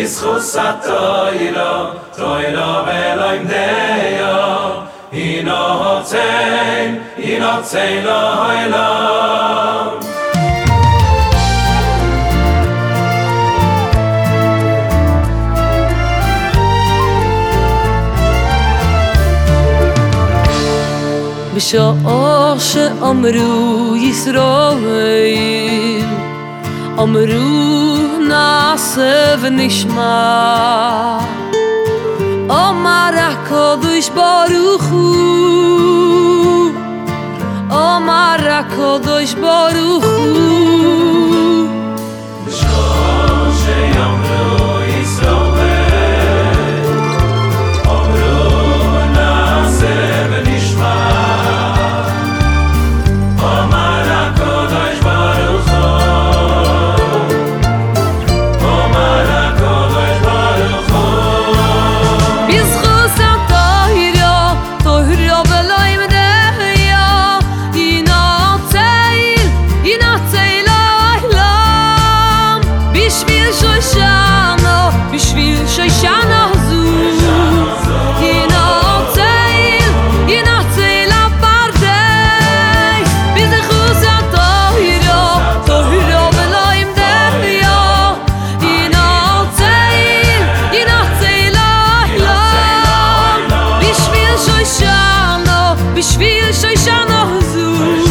בזכות התוירה, תוירה ולומדיה, ינוצן לעולם. בשעה שאמרו ישראל, אמרו נעשה ונשמע, אמר הקדוש ברוך הוא, אמר הקדוש ברוך הוא. בשעה שאמרו ישראל, אמרו נעשה ונשמע, אמר הקדוש ברוך הוא, אמר הקדוש ברוך הוא. בזכות התוירה, תוירה ולומדיה, ינצל לעולם. בשביל שושנה זו, ינצל הפרדס. בזכות התוירה, תוירה ולומדיה, ינצל לעולם. בשביל שושנה זו,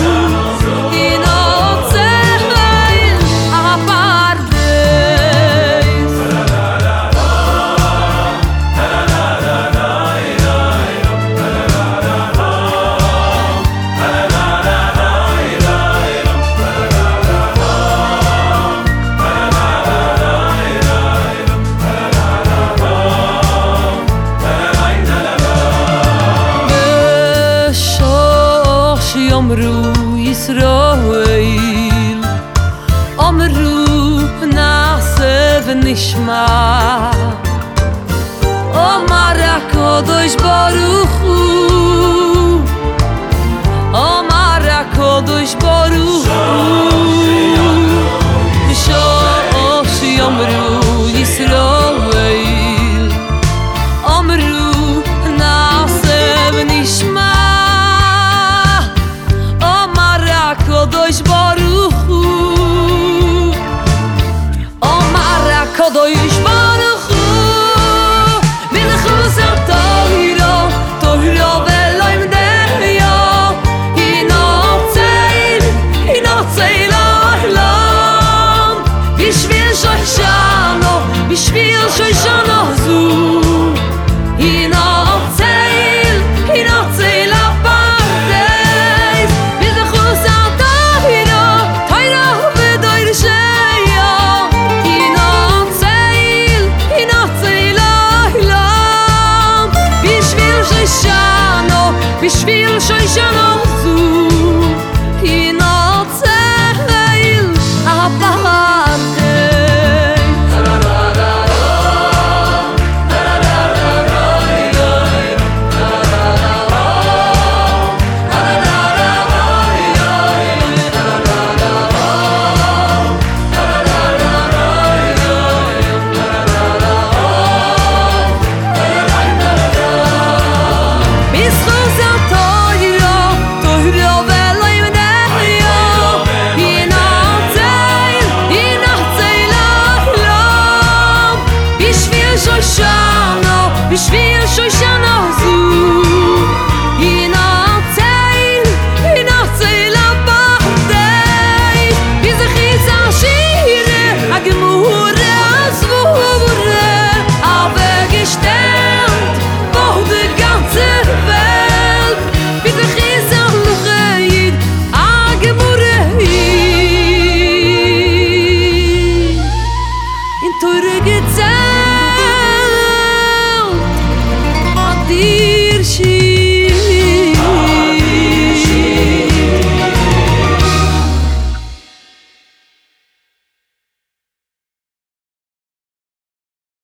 אמרו ישראל, אמרו נעשה ונשמע, אמר הקדוש ברוך הוא, אמר הקדוש ברוך הוא. בשעה שאמרו ישראל, אמרו נעשה ונשמע, הקדוש ברוך הוא, אמר הקדוש ברוך הוא. בזכות התוירה, תוירה ולומדיה, ינצל לעולם. בשביל שושנה זו, ינצל הפרדס. בזכות תוירה ודורשיה, ינצל לעולם. בשביל שושנה